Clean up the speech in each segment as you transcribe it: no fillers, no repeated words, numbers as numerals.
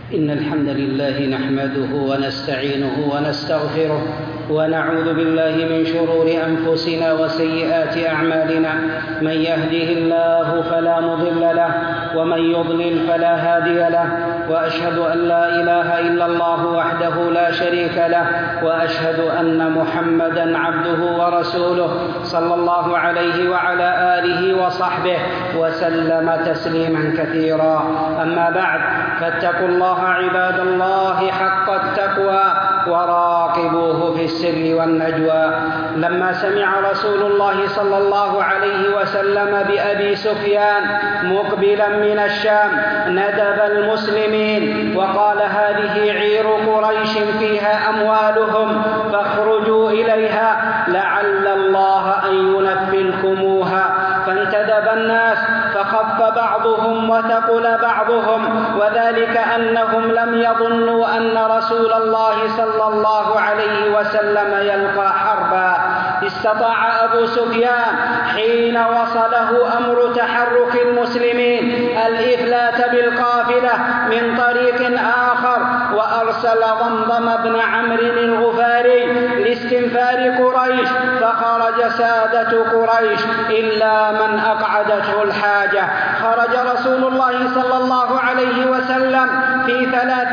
إن الحمد لله نحمده ونستعينه ونستغفره ونعوذ بالله من شرور أنفسنا وسيئات أعمالنا. من يهده الله فلا مضل له ومن يضلل فلا هادي له، وأشهد أن لا إله إلا الله وحده لا شريك له، وأشهد أن محمدًا عبده ورسوله صلى الله عليه وعلى آله وصحبه وسلم تسليمًا كثيرا. أما بعد، فاتقوا الله عباد الله حق التقوى وراقبوه في السر والنجوى. لما سمع رسول الله صلى الله عليه وسلم بأبي سفيان مقبلا من الشام ندب المسلمين وقال: هذه عير قريش فيها أموالهم فاخرجوا إليها لعل الله أن ينفلكموها. فانتدب الناس فخف بعضهم وثقل بعضهم، وذلك أنهم لم يظنوا أن رسول الله صلى الله عليه وسلم يلقى حربا. استطاع أبو سفيان حين وصله أمر تحرك المسلمين الإفلات بالقافلة من طريق آخر، وأرسل ضمضم بن عمرو الغفاري لاستنفار قريش، فخرج سادة قريش إلا من أقعدته الحاجة. خرج رسول الله صلى الله عليه وسلم في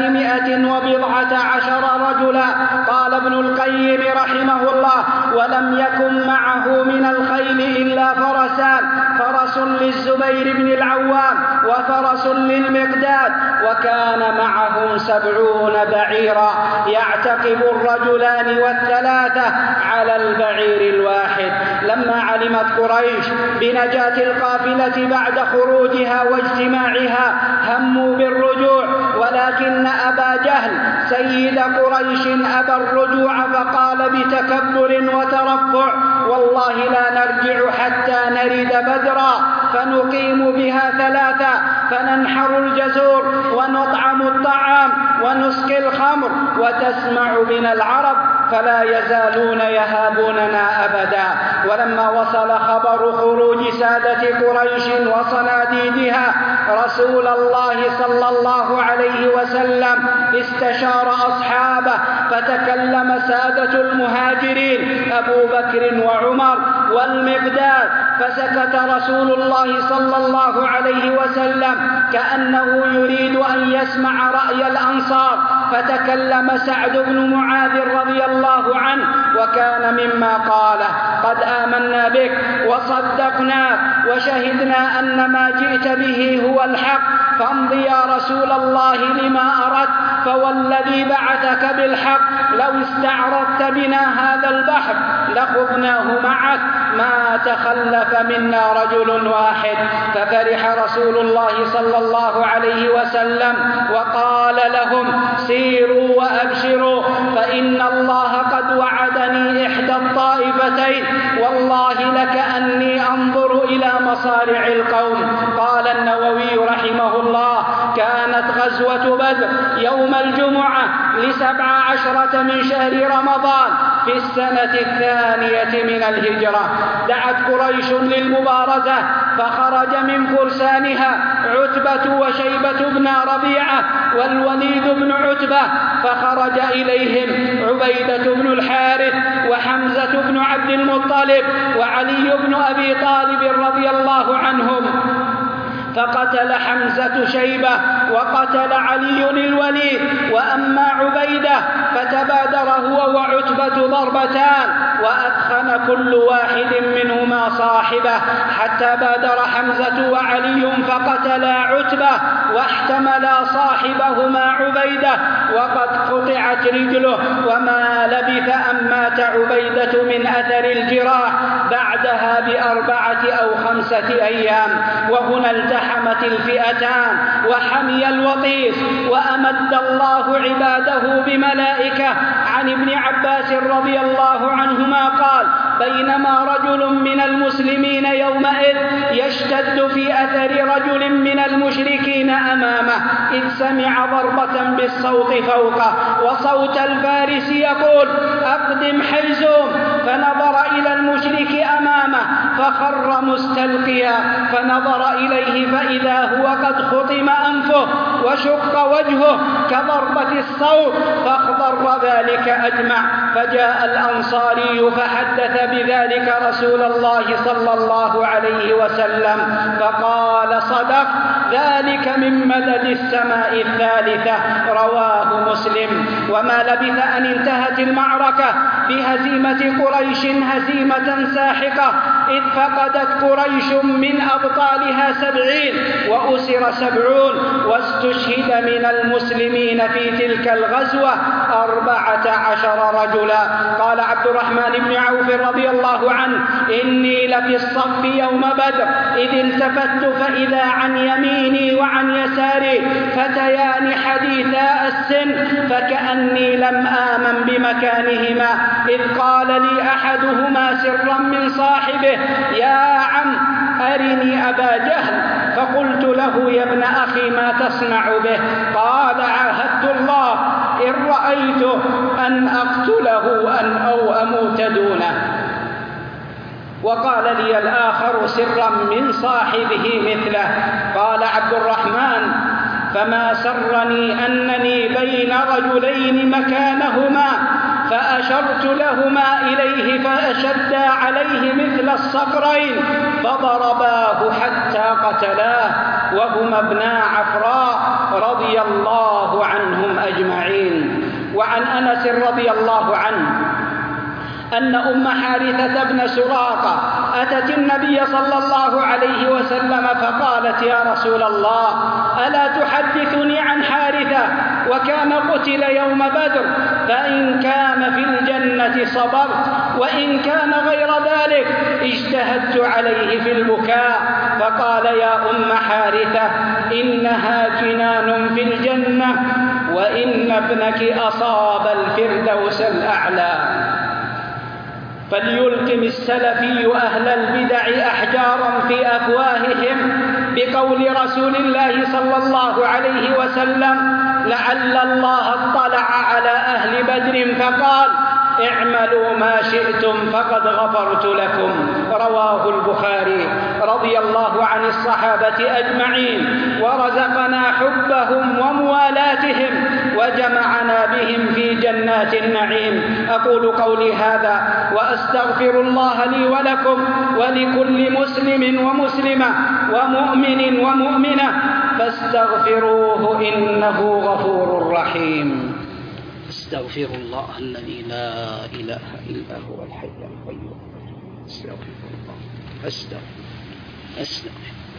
319 رجلا. قال ابن القيم رحمه الله: ولم يكن معه من الخيل إلا فرسان، فرس للزبير بن العوام وفرس للمقداد، وكان معهم 70 بعيرا يعتقب الرجلان والثلاثة على البعير الواحد. لما علمت قريش بنجاة القافلة بعد خروجها واجتماعها هموا بالرجوع، ولكن أبا جهل سيد قريش أبى الرجوع، فقال بتكبر وترفع: والله لا نرجع حتى نرد بدرا فنقيم بها 3، فننحر الجزور ونطعم الطعام ونسقي الخمر، وتسمع بنا العرب فلا يزالون يهابوننا أبدا. ولما وصل خبر خروج سادة قريش وصناديدها رسول الله صلى الله عليه وسلم استشار أصحابه، فتكلم سادة المهاجرين أبو بكر وعمر والمقداد، فسكت رسول الله صلى الله عليه وسلم كأنه يريد أن يسمع رأي الأنصار. فتكلم سعد بن معاذ رضي الله عنه وكان مما قال: قد آمنا بك وصدقناك وشهدنا أن ما جئت به هو الحق، فامض يا رسول الله لما أردت، فوالذي بعثك بالحق لو استعرضت بنا هذا البحر لخذناه معك، ما تخلف منا رجل واحد. ففرح رسول الله صلى الله عليه وسلم وقال لهم: سيروا وأبشروا، فإن الله قد وعدني إحدى الطائفتين، والله لكأني أنظر إلى مصارع القوم. قال النووي رحمه الله: كانت غزوة بدر يوم الجمعة ل17 من شهر رمضان في السنة 2 من الهجرة. دعت قريش للمبارزة، فخرج من فرسانها عتبة وشيبة بن ربيعة والوليد بن عتبة، فخرج إليهم عبيدة بن الحارث وحمزة بن عبد المطلب وعلي بن أبي طالب رضي الله عنهم، فقتل حمزة شيبة وقتل علي الوليد. وأما عبيدة فتبادر هو وعتبة ضربتان، وأثخن كل واحد منهما صاحبه، حتى بادر حمزة وعلي فقتلا عتبة واحتملا صاحبهما عبيدة وقد قطعت رجله. وما لبث أن مات عبيدة من أثر الجراح بعدها ب4 أو 5 أيام. وهنا التحمت الفئتان وحمي الوطيس، وأمد الله عباده بملائكة. عن ابن عباس رضي الله عنهما قال: بينما رجل من المسلمين يومئذ يشتد في أثر رجل من المشركين أمامه، إذ سمع ضربة بالصوت فوقه وصوت الفارس يقول: أقدم حيزوم، فنظر إلى المشرك أمامه فخر مستلقيا، فنظر إليه فإذا هو قد خطم أنفه وشق وجهه كضربة الصوت، فاخضر ذلك أجمع. فجاء الأنصاري فحدث بذلك رسول الله صلى الله عليه وسلم فقال: صدق، ذلك من مدد السماء الثالثة. رواه مسلم. وما لبث أن انتهت المعركة بهزيمة قريش هزيمة ساحقة، إذ فقدت قريش من أبطالها 70 وأسر 70، واستشهد من المسلمين في تلك الغزوة 14 رجلا. قال عبد الرحمن بن عوف رضي الله عنه: إني لفي الصف يوم بدر، إذ التفت فإذا عن يميني وعن يساري فتيان حديثا السن، فكأني لم آمن بمكانهما، إذ قال لي أحدهما سرا من صاحبه: يا عم أرني أبا جهل. فقلت له: يا ابن أخي ما تصنع به؟ قال: عاهدت الله إن رأيته أن أقتله أو أموت دونه. وقال لي الآخر سرا من صاحبه مثله. قال عبد الرحمن: فما سرني أنني بين رجلين مكانهما، فأشرت لهما إليه فأشدا عليه مثل الصقرين فضرباه حتى قتلاه، وهما ابنا عفراء رضي الله عنهم أجمعين. وعن أنس رضي الله عنه أن أم حارثة بن سراقة أتت النبي صلى الله عليه وسلم فقالت: يا رسول الله، ألا تحدثني عن حارثة وكان قتل يوم بدر؟ فإن كان في الجنة صبرت، وإن كان غير ذلك اجتهدت عليه في البكاء. فقال: يا أم حارثة، إنها جنان في الجنة، وإن ابنك أصاب الفردوس الأعلى. فليلقم السلفي أهل البدع أحجارا في أفواههم بقول رسول الله صلى الله عليه وسلم: لعل الله اطلع على أهل بدر فقال: اعملوا ما شئتم فقد غفرت لكم. رواه البخاري. رضي الله عن الصحابة أجمعين، ورزقنا حبهم وموالاتهم، وجمعنا بهم في جنات النعيم. أقول قولي هذا وأستغفر الله لي ولكم ولكل مسلم ومسلمة ومؤمن ومؤمنة، فاستغفروه إنه غفور رحيم. استغفر الله الذي لا إله إلا هو الحي القيوم. استغفر الله. استغفر.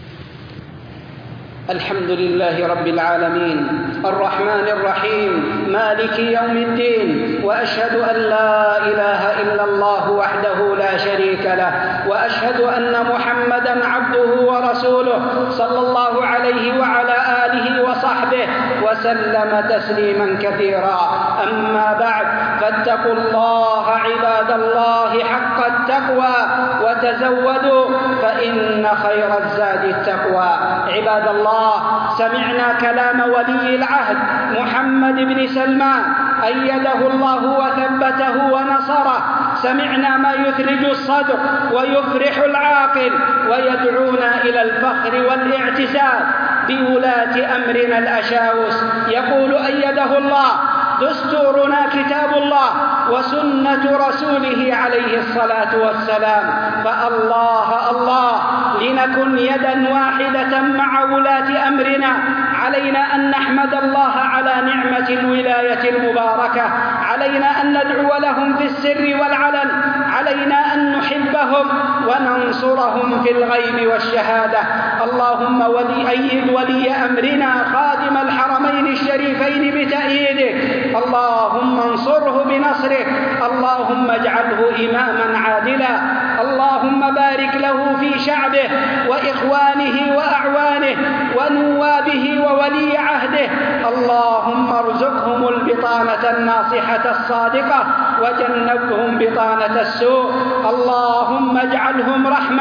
الحمد لله رب العالمين، الرحمن الرحيم، مالك يوم الدين، وأشهد أن لا إله إلا الله وحده لا شريك له، وأشهد أن محمدا عبده ورسوله صلى الله عليه وعلى آله وصحبه وسلم تسليما كثيرا. أما بعد، فاتقوا الله عباد الله حق التقوى، وتزودوا فإن خير الزاد التقوى. عباد الله، سمعنا كلام ولي العهد محمد بن سلمان أيده الله وثبته ونصره. سمعنا ما يثلج الصدر ويفرح العاقل، ويدعونا إلى الفخر والاعتزاز بولاة أمرنا الأشاوس. يقول أيده الله: دستورنا كتاب الله وسنة رسوله عليه الصلاة والسلام، فالله الله لنكن يدا واحدة مع ولاة أمرنا. علينا أن نحمد الله على نعمة الولاية المباركة، علينا أن ندعو لهم في السر والعلن، علينا أن نحبهم وننصرهم في الغيب والشهادة. اللهم أيد ولي أمرنا خادم الحرمين الشريفين بتأييدك، اللهم انصره بنصرك، اللهم اجعله إماما عادلا، اللهم بارك له في شعبه وإخوانه وأعوانه ونوابه وولي عهده، اللهم ارزقهم البطانة الناصحة الصادقة وجنبهم بطانة السوء، اللهم اجعلهم رحمة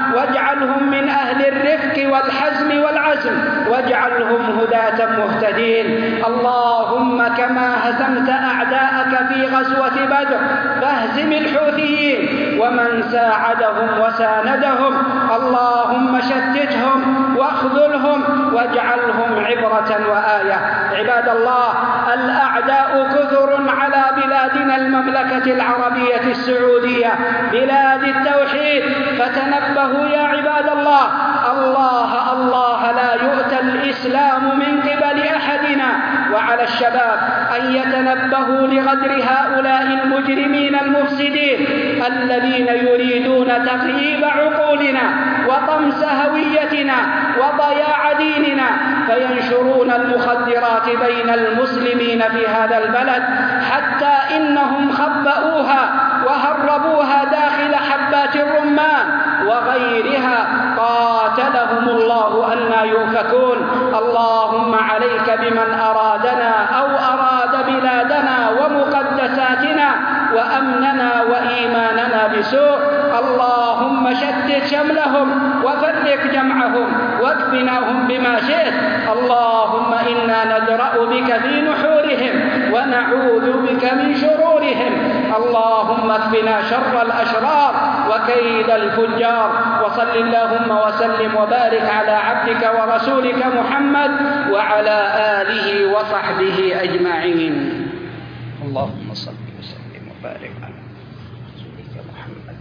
واجعلهم من أهل الرفق والحزم والعزم، واجعلهم هداة مهتدين. اللهم كما هزمت أعداءك في غزوة بدر فاهزم الحوثيين ومن ساعدهم وساندهم. اللهم شتتهم واخذلهم واجعلهم عبرة وآية. عباد الله، الأعداء كثر على بلادنا المملكة العربية السعودية بلاد التوحيد، فتنبهوا يا عباد الله. الله الله لا يؤتى الإسلام من قبل أحدنا، وعلى الشباب أن يتنبهوا لغدر هؤلاء المجرمين المفسدين الذين يريدون تغييب عقولنا وطمس هويتنا وضياع ديننا، فينشرون المخدرات بين المسلمين في هذا البلد حتى إنهم خبأوها وهربوها داخل حبات الرمان وغيرها. قاتلهم الله أنى يؤفكون. اللهم عليك بمن أرادنا أو أراد بلادنا ومقدساتنا وأمننا وإيماننا بسوء. اللهم شتت شملهم وفرق جمعهم واكفناهم بما شئت. اللهم إنا ندرأ بك في نحورهم ونعوذ بك من شرورهم. اللهم اكفنا شر الأشرار وكيد الفجار. وصل اللهم وسلم وبارك على عبدك ورسولك محمد وعلى آله وصحبه أجمعين. اللهم صل وسلم وبارك على رسولك محمد.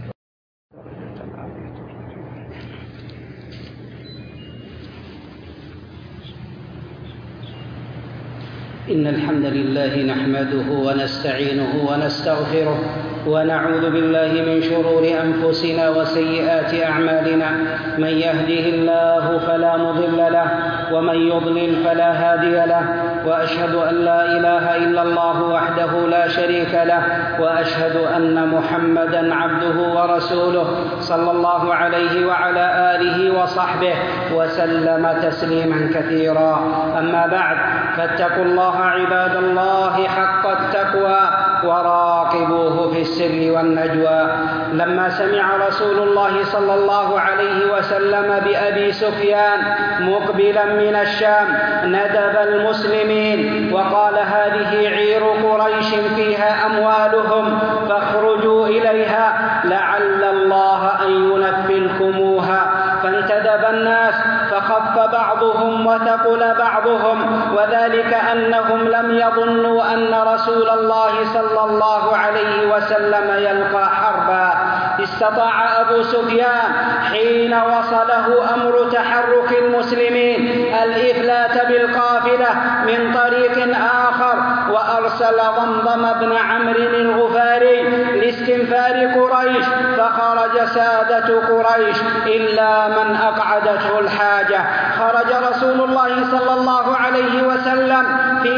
إن الحمد لله نحمده ونستعينه ونستغفره ونعوذ بالله من شرور أنفسنا وسيئات أعمالنا. من يهده الله فلا مضل له ومن يضلل فلا هادي له، وأشهد أن لا إله إلا الله وحده لا شريك له، وأشهد أن محمدًا عبده ورسوله صلى الله عليه وعلى آله وصحبه وسلم تسليما كثيرا. أما بعد، فاتقوا الله عباد الله حق التقوى وراقبوه في السر والنجوى. لما سمع رسول الله صلى الله عليه وسلم بأبي سفيان مقبلا من الشام ندب المسلمين وقال: هذه عير قريش فيها أموالهم فاخرجوا إليها لعل الله أن ينفلكموها. فانتدب الناس فخف بعضهم وثقل بعضهم، وذلك أنهم لم يظنوا أن رسول الله صلى الله عليه وسلم يلقى حربا. استطاع أبو سفيان حين وصله أمر تحرك المسلمين الإفلات بالقافلة من طريق آخر، وأرسل ضمضم بن عمرو الغفاري لاستنفار قريش، فخرج سادة قريش إلا من أقعدته الحاجة. خرج رسول الله صلى الله عليه وسلم في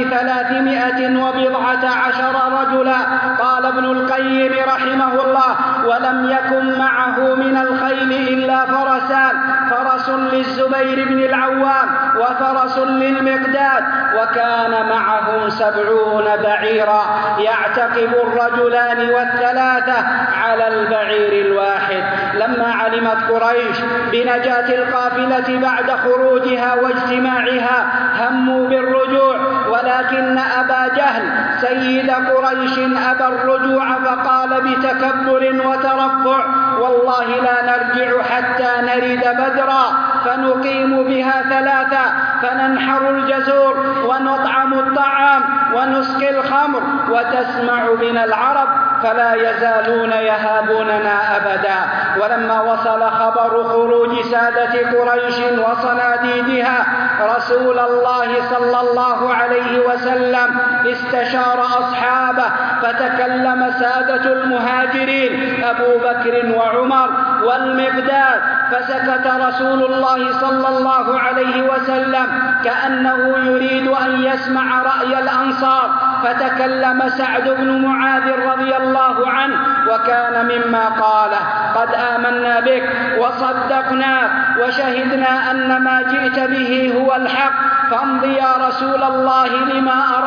319 رجلا. قال ابن القيم رحمه الله: ولم يكن معه من الخيل إلا فرسان، فرس للزبير بن العوام وفرس للمقداد، وكان معهم 70 بعيرا يعتقب الرجلان والثلاثة على البعير الواحد. لما علمت قريش بنجاة القافلة بعد خروجها واجتماعها هموا بالرجوع، ولكن أبا جهل سيد قريش أبى الرجوع، فقال بتكبر وترفع: والله لا نرجع حتى نرد بدرا فنقيم بها 3، فننحر الجزور ونطعم الطعام ونسقي الخمر وتسمع بنا العرب فلا يزالون يهابوننا أبدا. ولما وصل خبر خروج سادة قريش وصناديدها رسول الله صلى الله عليه وسلم استشار أصحابه، فتكلم سادة المهاجرين أبو بكر وعمر والمقداد، فسكت رسول الله صلى الله عليه وسلم كأنه يريد أن يسمع رأي الأنصار، فتكلم سعد بن معاذ رضي الله عنه وكان مما قال: قد آمنا بك وصدقناك وشهدنا أن ما جئت به هو الحق، فامض يا رسول الله لما أردت،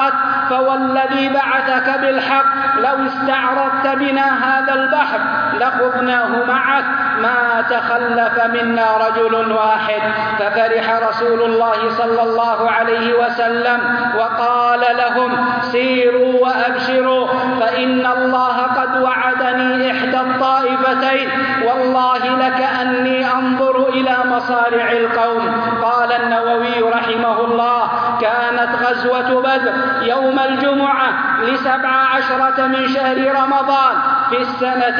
فوالذي بعثك بالحق لو استعرضت بنا هذا البحر لخضناه معك ما تخلف منا رجل واحد. ففرح رسول الله صلى الله عليه وسلم وقال لهم سيروا وأبشروا فإن الله قد وعدني إحدى الطائفتين والله لكأني أنظر إلى مصارع القوم. قال النووي رحمه الله كانت غزوة بدر يوم الجمعة ل17 من شهر رمضان في السنة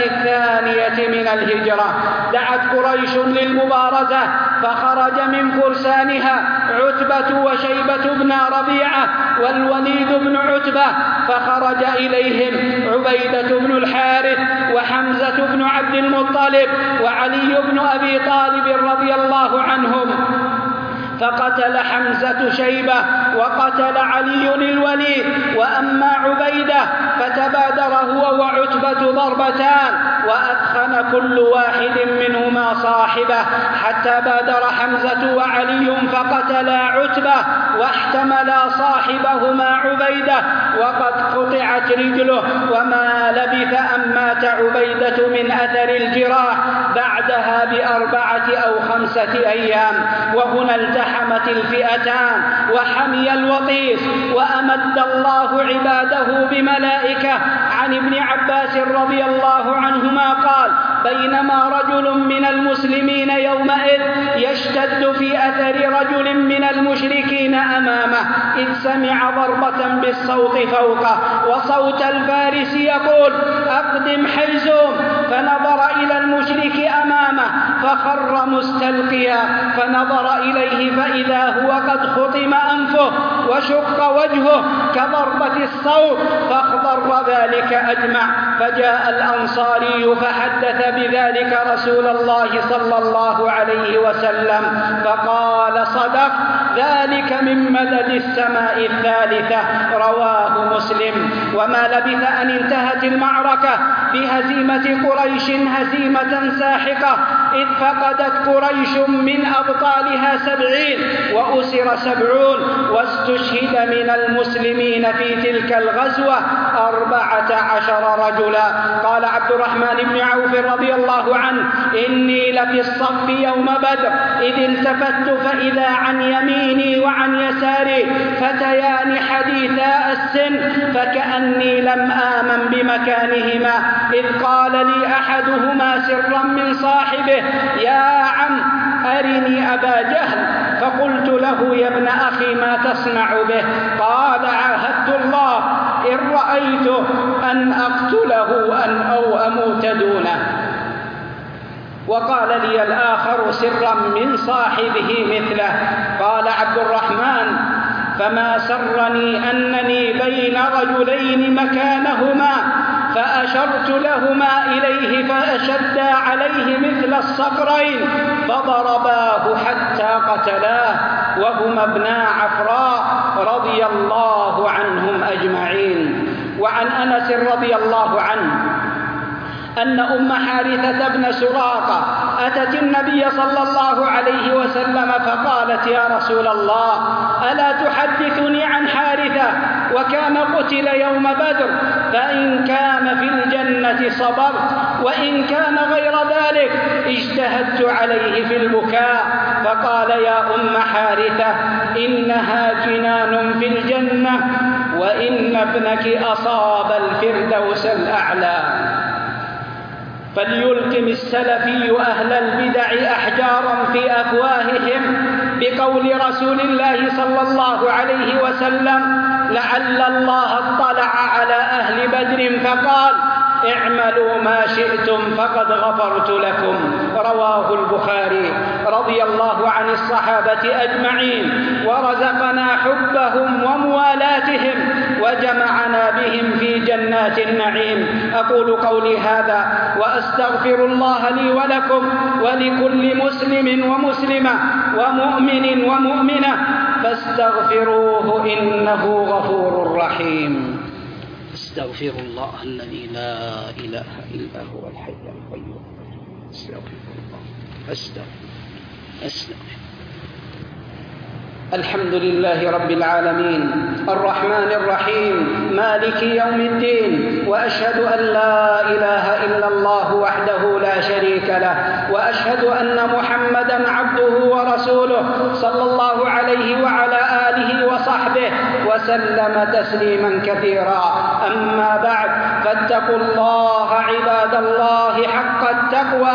2 من الهجرة. دعت قريش للمبارزة فخرج من فرسانها عتبة وشيبة بن ربيعة والوليد بن عتبة، فخرج إليهم عبيدة بن الحارث وحمزة بن عبد المطلب وعلي بن أبي طالب رضي الله عنهم، فقتل حمزة شيبة وقتل علي الوليد. وأما عبيدة فتبادر هو وعتبة ضربتان وأثخن كل واحد منهما صاحبه حتى بادر حمزة وعلي فقتلا عتبة واحتملا صاحبهما عبيدة وقد قطعت رجله. وما لبث أن مات عبيدة من أثر الجراح بعدها ب4 أو 5 أيام. وهنا التحمت الفئتان وحمي الوطيس وأمد الله عباده بملائكة. عن ابن عباس رضي الله عنهما قال بينما رجل من المسلمين يومئذ يشتد في أثر رجل من المشركين أمامه إذ سمع ضربة بالصوت فوقه وصوت الفارس يقول أقدم حيزوم، فنظر إلى المشرك أمامه فخر مستلقيا، فنظر إليه فإذا هو قد خطم أنفه وشق وجهه كضربة الصوت فاخضر ذلك أجمع. فجاء الأنصاري فحدث بذلك رسول الله صلى الله عليه وسلم فقال صدق ذلك من مدد السماء الثالثة. رواه مسلم. وما لبث أن انتهت المعركة بهزيمة قريش هزيمة ساحقة، إذ فقدت قريش من أبطالها 70 وأسر 70 واستشهد من المسلمين في تلك الغزوة 14 رجلا. قال عبد الرحمن بن عوف رضي الله عنه إني لفي الصف يوم بدر إذ التفت فإذا عن يميني وعن يساري فتيان حديثا السن فكأني لم آمن بمكانهما، إذ قال لي أحدهما سرا من صاحبه يا عم أرني أبا جهل، فقلت له يا ابن أخي ما تصنع به؟ قال عاهدت الله إن رأيته أن أقتله أو أموت دونه. وقال لي الآخر سرا من صاحبه مثله. قال عبد الرحمن فما سرني أنني بين رجلين مكانهما فأشرت لهما إليه فأشدا عليه مثل الصقرين فضرباه حتى قتلاه وهما ابنا عفراء رضي الله عنهم أجمعين. وعن أنس رضي الله عنه أن أم حارثة بن سراقة أتت النبي صلى الله عليه وسلم فقالت يا رسول الله ألا تحدثني عن حارثة وكان قتل يوم بدر، فإن كان في الجنة صبرت وإن كان غير ذلك اجتهدت عليه في البكاء. فقال يا أم حارثة إنها جنان في الجنة وإن ابنك أصاب الفردوس الأعلى. فليلقم السلفي أهل البدع أحجارا في أفواههم بقول رسول الله صلى الله عليه وسلم لعل الله اطلع على أهل بدر فقال اعملوا ما شئتم فقد غفرت لكم. رواه البخاري. رضي الله عن الصحابة أجمعين ورزقنا حبهم وموالاتهم وجمعنا بهم في جنات النعيم. أقول قولي هذا وأستغفر الله لي ولكم ولكل مسلم ومسلمة ومؤمن ومؤمنة فاستغفروه إنه غفور رحيم. استغفر الله الذي لا إله إلا هو الحي القيوم. استغفر الله. استغفر. الحمد لله رب العالمين الرحمن الرحيم مالك يوم الدين، وأشهد أن لا إله إلا الله وحده لا شريك له، وأشهد أن محمدًا عبده ورسوله صلى الله عليه وعلى آله وصحبه وسلم تسليمًا كثيرا. أما بعد، فاتقوا الله عباد الله حق التقوى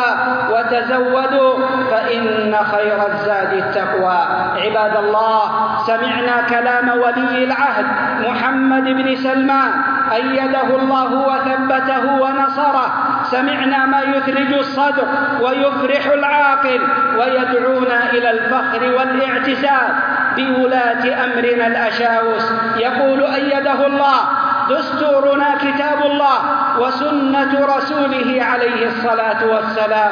وتزودوا فإن خير الزاد التقوى. عباد الله، سمعنا كلام ولي العهد محمد بن سلمان أيده الله وثبته ونصره. سمعنا ما يثلج الصدر ويفرح العاقل ويدعونا إلى الفخر والاعتزاز بولاة أمرنا الأشاوس. يقول أيده الله: دستورنا كتاب الله وسنة رسوله عليه الصلاة والسلام،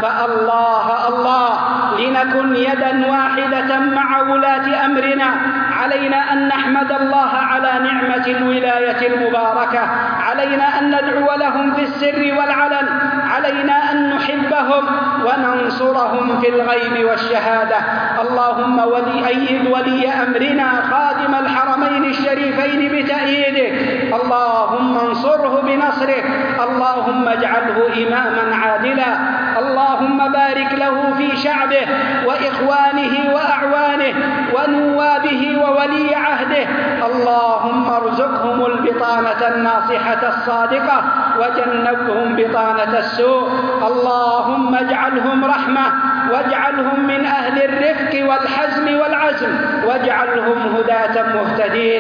فالله الله لنكن يدا واحدة مع ولاة أمرنا. علينا أن نحمد الله على نعمة الولاية المباركة، علينا أن ندعو لهم في السر والعلن، علينا أن نحبهم وننصرهم في الغيب والشهادة. اللهم أيد ولي أمرنا خادم الحرمين الشريفين بتأييدك، اللهم انصره بنصرك، اللهم اجعله إماما عادلا، اللهم بارك له في شعبه وإخوانه وأعوانه ونوابه وولي عهده، اللهم ارزقهم البطانة الناصحة الصادقة وجنبهم بطانة السوء، اللهم اجعلهم رحمة واجعلهم من أهل الرفق والحزم والعزم واجعلهم هداة مهتدين.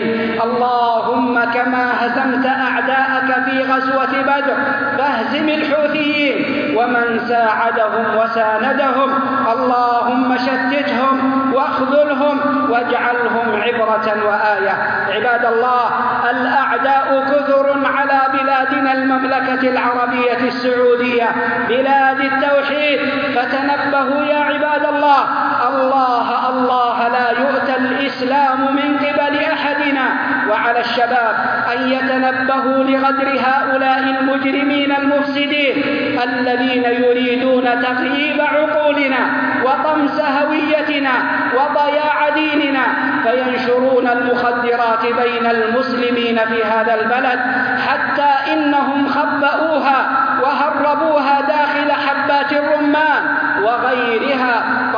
اللهم كما هزمت أعداءك في غزوة بدر فاهزم الحوثيين ومن ساعدهم وساندهم، اللهم شتتهم واخذلهم واجعلهم عبرة وآية. عباد الله، الأعداء كثر على بلادنا المملكة العربية السعودية بلاد التوحيد، فتنبهوا يا عباد الله. الله الله لا يؤتى الإسلام من قبل أحدنا، وعلى الشباب أن يتنبهوا لغدر هؤلاء المجرمين المفسدين الذين يريدون تغييب عقولنا وطمس هويتنا وضياع ديننا، فينشرون المخدرات بين المسلمين في هذا البلد حتى إنهم خبأوها وهربوها داخل حبات الرمان وغيرها،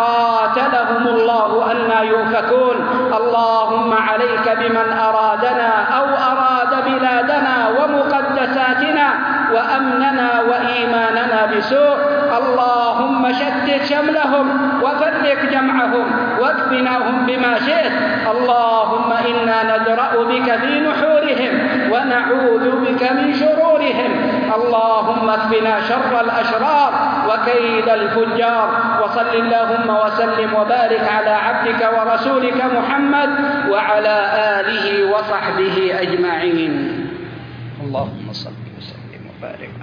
قاتلهم الله أنى يؤفكون. اللهم عليك بمن أرادنا أو أراد بلادنا ومقدساتنا وأمننا وإيماننا بسوء، اللهم شتت شملهم وفرق جمعهم واكفناهم بما شئت. اللهم إنا ندرأ بك في نحورهم ونعوذ بك من شرورهم، اللهم اكفنا شر الأشرار وكيد الفجار. وصل اللهم وسلم وبارك على عبدك ورسولك محمد وعلى آله وصحبه أجمعين. اللهم صل وسلم وبارك.